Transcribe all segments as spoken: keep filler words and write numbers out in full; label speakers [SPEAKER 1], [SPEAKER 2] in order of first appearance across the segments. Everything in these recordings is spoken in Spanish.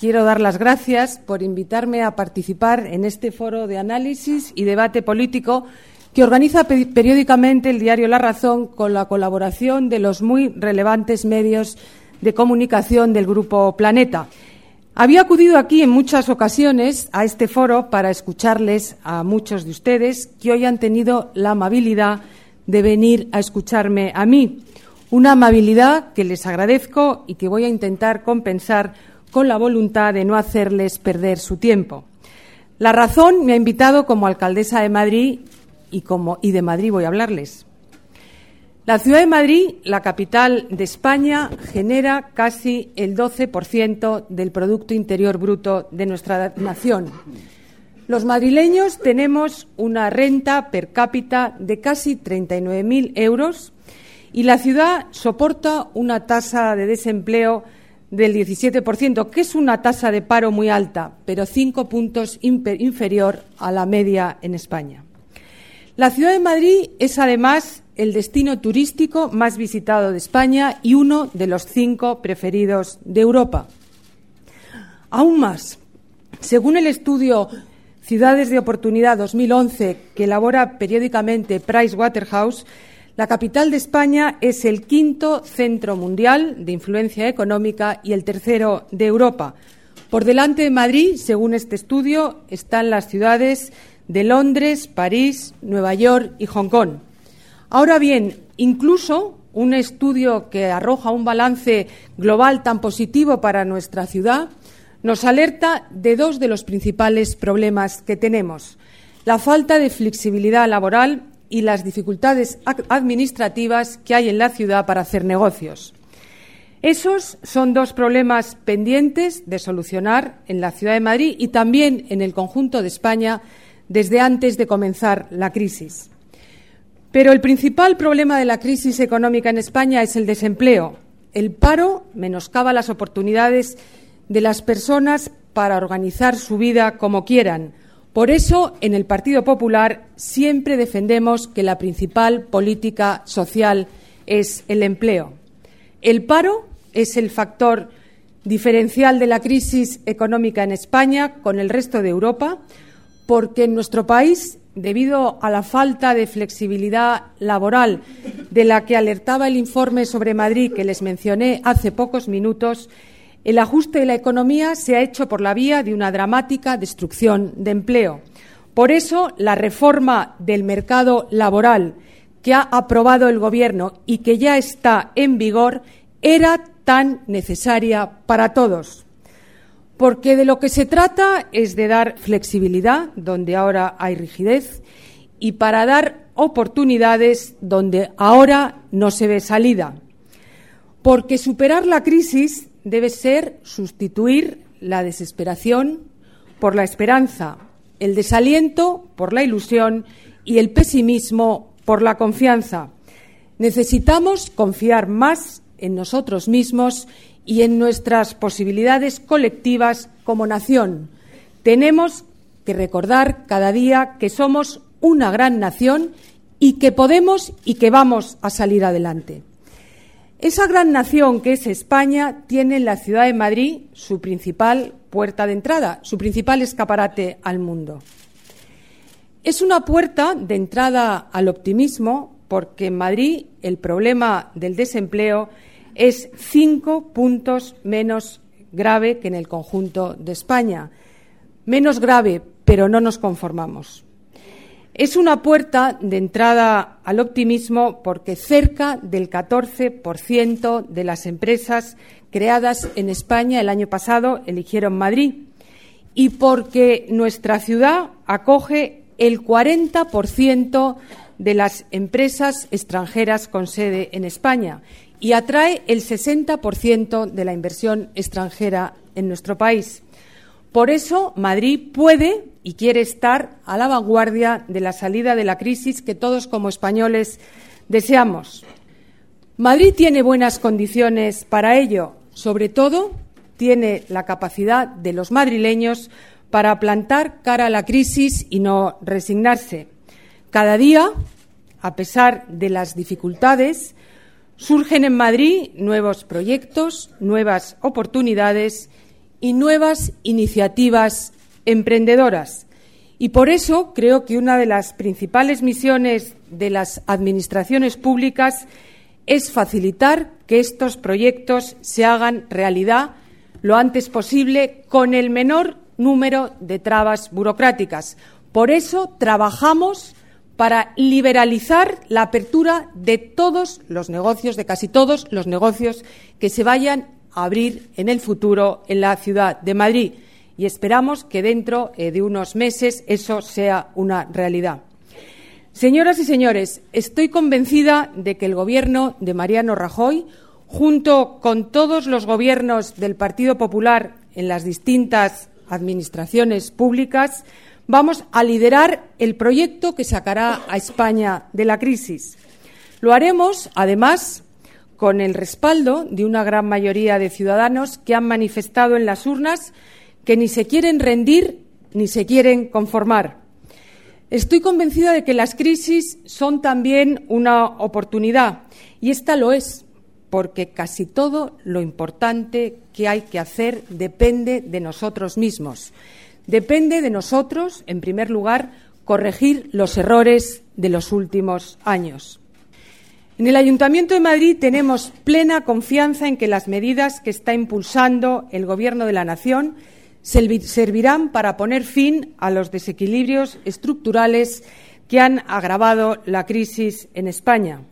[SPEAKER 1] quiero dar las gracias por invitarme a participar en este foro de análisis y debate político que organiza periódicamente el diario La Razón con la colaboración de los muy relevantes medios de comunicación del Grupo Planeta. Había acudido aquí en muchas ocasiones a este foro para escucharles a muchos de ustedes que hoy han tenido la amabilidad de venir a escucharme a mí. Una amabilidad que les agradezco y que voy a intentar compensar con la voluntad de no hacerles perder su tiempo. La Razón me ha invitado como alcaldesa de Madrid y, como, y de Madrid voy a hablarles. La ciudad de Madrid, la capital de España, genera casi el doce por ciento del Producto Interior Bruto de nuestra nación. Los madrileños tenemos una renta per cápita de casi treinta y nueve mil euros y la ciudad soporta una tasa de desempleo del diecisiete por ciento, que es una tasa de paro muy alta, pero cinco puntos inferior a la media en España. La ciudad de Madrid es, además, el destino turístico más visitado de España y uno de los cinco preferidos de Europa. Aún más, según el estudio Ciudades de Oportunidad dos mil once, que elabora periódicamente Pricewaterhouse, la capital de España es el quinto centro mundial de influencia económica y el tercero de Europa. Por delante de Madrid, según este estudio, están las ciudades de Londres, París, Nueva York y Hong Kong. Ahora bien, incluso un estudio que arroja un balance global tan positivo para nuestra ciudad nos alerta de dos de los principales problemas que tenemos: la falta de flexibilidad laboral y las dificultades administrativas que hay en la ciudad para hacer negocios. Esos son dos problemas pendientes de solucionar en la ciudad de Madrid y también en el conjunto de España desde antes de comenzar la crisis. Pero el principal problema de la crisis económica en España es el desempleo. El paro menoscaba las oportunidades de las personas para organizar su vida como quieran. Por eso, en el Partido Popular siempre defendemos que la principal política social es el empleo. El paro es el factor diferencial de la crisis económica en España con el resto de Europa, porque en nuestro país, debido a la falta de flexibilidad laboral de la que alertaba el informe sobre Madrid que les mencioné hace pocos minutos, el ajuste de la economía se ha hecho por la vía de una dramática destrucción de empleo. Por eso, la reforma del mercado laboral que ha aprobado el Gobierno y que ya está en vigor era tan necesaria para todos. Porque de lo que se trata es de dar flexibilidad donde ahora hay rigidez y para dar oportunidades donde ahora no se ve salida. Porque superar la crisis debe ser sustituir la desesperación por la esperanza, el desaliento por la ilusión y el pesimismo por la confianza. Necesitamos confiar más en nosotros mismos y en nuestras posibilidades colectivas como nación. Tenemos que recordar cada día que somos una gran nación y que podemos y que vamos a salir adelante. Esa gran nación que es España tiene en la ciudad de Madrid su principal puerta de entrada, su principal escaparate al mundo. Es una puerta de entrada al optimismo porque en Madrid el problema del desempleo es cinco puntos menos grave que en el conjunto de España. Menos grave, pero no nos conformamos. Es una puerta de entrada al optimismo porque cerca del catorce por ciento de las empresas creadas en España el año pasado eligieron Madrid y porque nuestra ciudad acoge el cuarenta por ciento de las empresas extranjeras con sede en España y atrae el sesenta por ciento de la inversión extranjera en nuestro país. Por eso, Madrid puede y quiere estar a la vanguardia de la salida de la crisis que todos como españoles deseamos. Madrid tiene buenas condiciones para ello. Sobre todo, tiene la capacidad de los madrileños para plantar cara a la crisis y no resignarse. Cada día, a pesar de las dificultades, surgen en Madrid nuevos proyectos, nuevas oportunidades y nuevas iniciativas emprendedoras. Y por eso creo que una de las principales misiones de las administraciones públicas es facilitar que estos proyectos se hagan realidad lo antes posible con el menor número de trabas burocráticas. Por eso trabajamos para liberalizar la apertura de todos los negocios, de casi todos los negocios que se vayan a abrir en el futuro en la ciudad de Madrid. Y esperamos que dentro eh, de unos meses eso sea una realidad. Señoras y señores, estoy convencida de que el Gobierno de Mariano Rajoy, junto con todos los gobiernos del Partido Popular en las distintas administraciones públicas, vamos a liderar el proyecto que sacará a España de la crisis. Lo haremos, además, con el respaldo de una gran mayoría de ciudadanos que han manifestado en las urnas que ni se quieren rendir ni se quieren conformar. Estoy convencida de que las crisis son también una oportunidad, y esta lo es, porque casi todo lo importante que hay que hacer depende de nosotros mismos. Depende de nosotros, en primer lugar, corregir los errores de los últimos años. En el Ayuntamiento de Madrid tenemos plena confianza en que las medidas que está impulsando el Gobierno de la Nación servirán para poner fin a los desequilibrios estructurales que han agravado la crisis en España.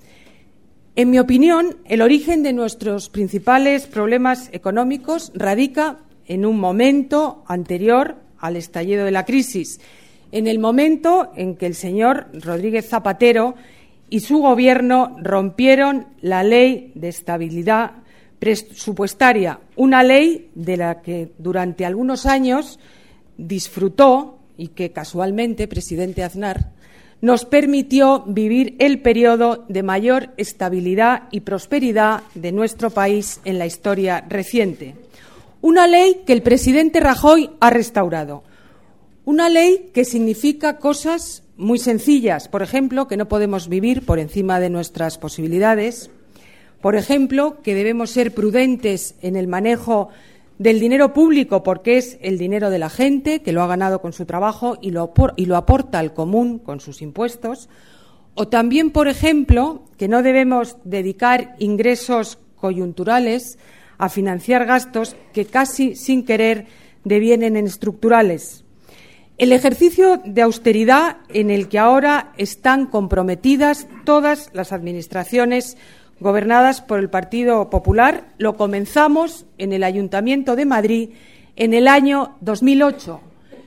[SPEAKER 1] En mi opinión, el origen de nuestros principales problemas económicos radica en un momento anterior al estallido de la crisis, en el momento en que el señor Rodríguez Zapatero y su Gobierno rompieron la Ley de Estabilidad Presupuestaria, una ley de la que durante algunos años disfrutó y que casualmente, presidente Aznar, nos permitió vivir el periodo de mayor estabilidad y prosperidad de nuestro país en la historia reciente. Una ley que el presidente Rajoy ha restaurado. Una ley que significa cosas muy sencillas. Por ejemplo, que no podemos vivir por encima de nuestras posibilidades. Por ejemplo, que debemos ser prudentes en el manejo del dinero público porque es el dinero de la gente, que lo ha ganado con su trabajo y lo, y lo aporta al común con sus impuestos. O también, por ejemplo, que no debemos dedicar ingresos coyunturales a financiar gastos que casi sin querer devienen en estructurales. El ejercicio de austeridad en el que ahora están comprometidas todas las administraciones gobernadas por el Partido Popular lo comenzamos en el Ayuntamiento de Madrid en el año dos mil ocho.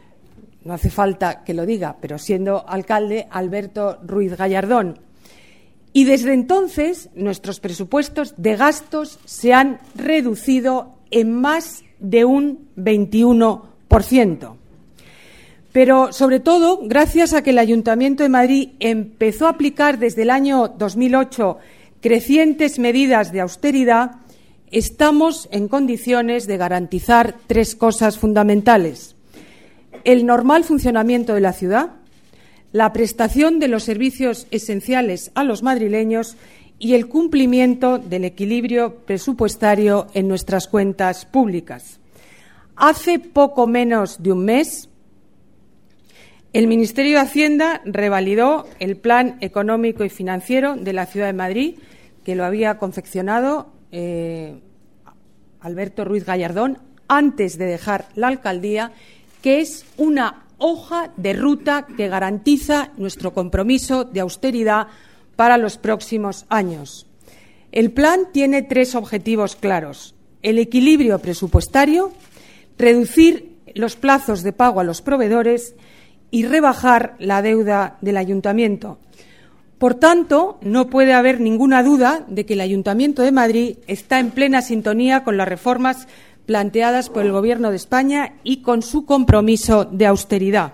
[SPEAKER 1] No hace falta que lo diga, pero siendo alcalde Alberto Ruiz Gallardón. Y desde entonces nuestros presupuestos de gastos se han reducido en más de un veintiuno por ciento. Pero, sobre todo, gracias a que el Ayuntamiento de Madrid empezó a aplicar desde el año dos mil ocho crecientes medidas de austeridad, estamos en condiciones de garantizar tres cosas fundamentales: el normal funcionamiento de la ciudad, la prestación de los servicios esenciales a los madrileños y el cumplimiento del equilibrio presupuestario en nuestras cuentas públicas. Hace poco menos de un mes, el Ministerio de Hacienda revalidó el Plan Económico y Financiero de la Ciudad de Madrid, que lo había confeccionado eh, Alberto Ruiz Gallardón antes de dejar la alcaldía, que es una hoja de ruta que garantiza nuestro compromiso de austeridad para los próximos años. El plan tiene tres objetivos claros: el equilibrio presupuestario, reducir los plazos de pago a los proveedores y rebajar la deuda del Ayuntamiento. Por tanto, no puede haber ninguna duda de que el Ayuntamiento de Madrid está en plena sintonía con las reformas planteadas por el Gobierno de España y con su compromiso de austeridad.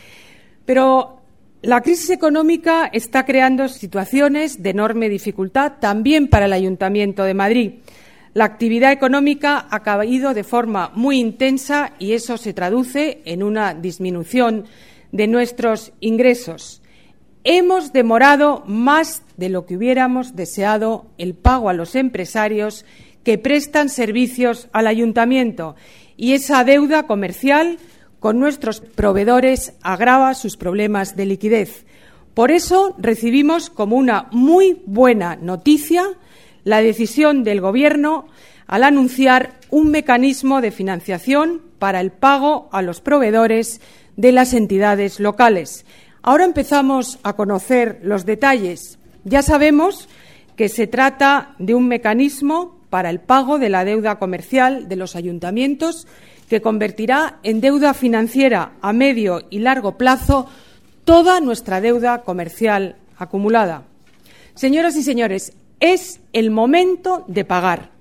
[SPEAKER 1] Pero la crisis económica está creando situaciones de enorme dificultad también para el Ayuntamiento de Madrid. La actividad económica ha caído de forma muy intensa y eso se traduce en una disminución de nuestros ingresos. Hemos demorado más de lo que hubiéramos deseado el pago a los empresarios que prestan servicios al Ayuntamiento y esa deuda comercial con nuestros proveedores agrava sus problemas de liquidez. Por eso recibimos como una muy buena noticia la decisión del Gobierno al anunciar un mecanismo de financiación para el pago a los proveedores de las entidades locales. Ahora empezamos a conocer los detalles. Ya sabemos que se trata de un mecanismo para el pago de la deuda comercial de los ayuntamientos que convertirá en deuda financiera a medio y largo plazo toda nuestra deuda comercial acumulada. Señoras y señores, es el momento de pagar.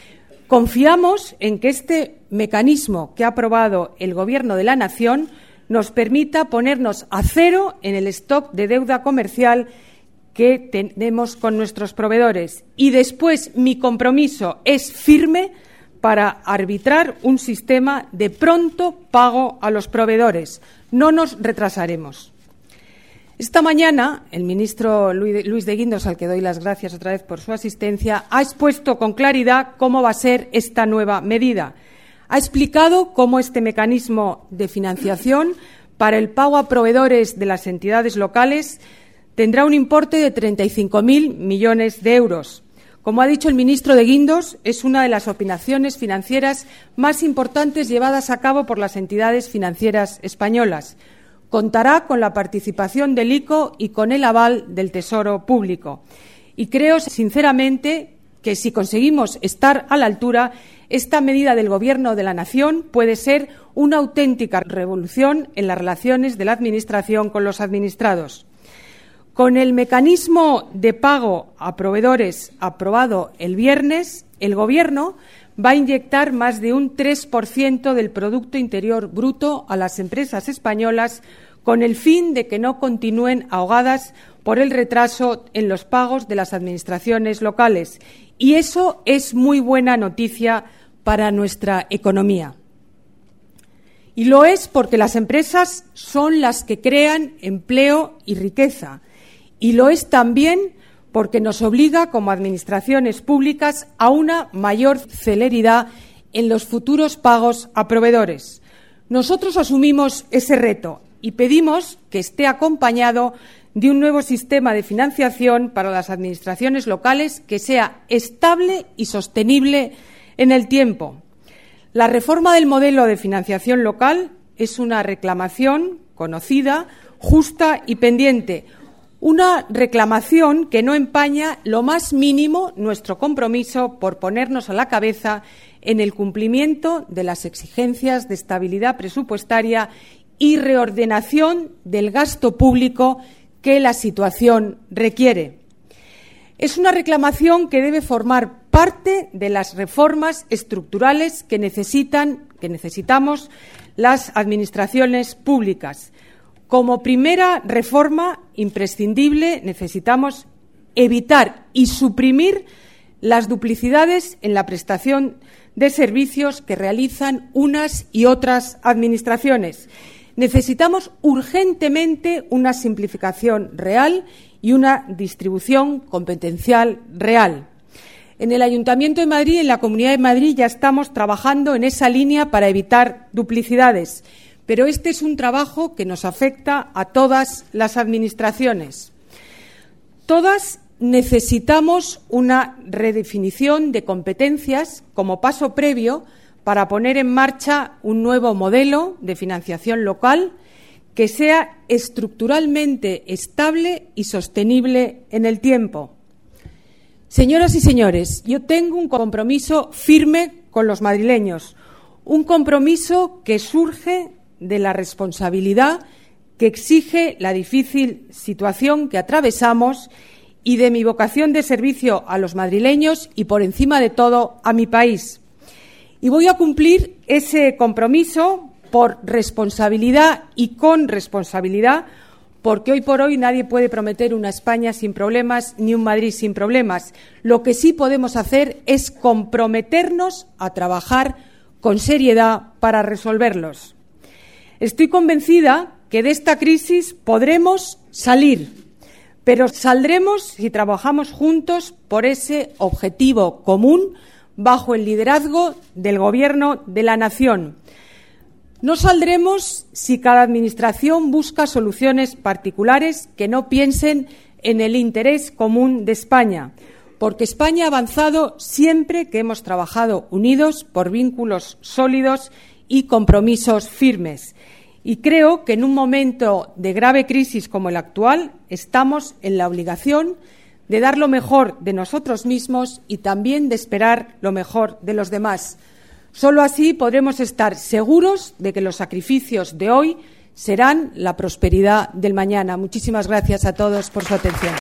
[SPEAKER 1] Confiamos en que este mecanismo que ha aprobado el Gobierno de la Nación nos permita ponernos a cero en el stock de deuda comercial que tenemos con nuestros proveedores. Y después mi compromiso es firme para arbitrar un sistema de pronto pago a los proveedores. No nos retrasaremos. Esta mañana, el ministro Luis de Guindos, al que doy las gracias otra vez por su asistencia, ha expuesto con claridad cómo va a ser esta nueva medida. Ha explicado cómo este mecanismo de financiación para el pago a proveedores de las entidades locales tendrá un importe de treinta y cinco mil millones de euros. Como ha dicho el ministro de Guindos, es una de las operaciones financieras más importantes llevadas a cabo por las entidades financieras españolas. Contará con la participación del I C O y con el aval del Tesoro Público. Y creo, sinceramente, que si conseguimos estar a la altura, esta medida del Gobierno de la Nación puede ser una auténtica revolución en las relaciones de la Administración con los administrados. Con el mecanismo de pago a proveedores aprobado el viernes, el Gobierno va a inyectar más de un tres por ciento del Producto Interior Bruto a las empresas españolas con el fin de que no continúen ahogadas por el retraso en los pagos de las administraciones locales. Y eso es muy buena noticia para nuestra economía. Y lo es porque las empresas son las que crean empleo y riqueza. Y lo es también porque nos obliga como administraciones públicas a una mayor celeridad en los futuros pagos a proveedores. Nosotros asumimos ese reto y pedimos que esté acompañado de un nuevo sistema de financiación para las administraciones locales que sea estable y sostenible en el tiempo. La reforma del modelo de financiación local es una reclamación conocida, justa y pendiente. Una reclamación que no empaña lo más mínimo nuestro compromiso por ponernos a la cabeza en el cumplimiento de las exigencias de estabilidad presupuestaria y reordenación del gasto público que la situación requiere. Es una reclamación que debe formar parte de las reformas estructurales que necesitan, que necesitamos las administraciones públicas. Como primera reforma imprescindible, necesitamos evitar y suprimir las duplicidades en la prestación de servicios que realizan unas y otras administraciones. Necesitamos urgentemente una simplificación real y una distribución competencial real. En el Ayuntamiento de Madrid, en la Comunidad de Madrid, ya estamos trabajando en esa línea para evitar duplicidades. Pero este es un trabajo que nos afecta a todas las administraciones. Todas necesitamos una redefinición de competencias como paso previo para poner en marcha un nuevo modelo de financiación local que sea estructuralmente estable y sostenible en el tiempo. Señoras y señores, yo tengo un compromiso firme con los madrileños, un compromiso que surge de la responsabilidad que exige la difícil situación que atravesamos y de mi vocación de servicio a los madrileños y, por encima de todo, a mi país. Y voy a cumplir ese compromiso por responsabilidad y con responsabilidad, porque hoy por hoy nadie puede prometer una España sin problemas ni un Madrid sin problemas. Lo que sí podemos hacer es comprometernos a trabajar con seriedad para resolverlos. Estoy convencida que de esta crisis podremos salir, pero saldremos si trabajamos juntos por ese objetivo común bajo el liderazgo del Gobierno de la nación. No saldremos si cada administración busca soluciones particulares que no piensen en el interés común de España, porque España ha avanzado siempre que hemos trabajado unidos por vínculos sólidos y compromisos firmes. Y creo que en un momento de grave crisis como el actual estamos en la obligación de dar lo mejor de nosotros mismos y también de esperar lo mejor de los demás. Solo así podremos estar seguros de que los sacrificios de hoy serán la prosperidad del mañana. Muchísimas gracias a todos por su atención.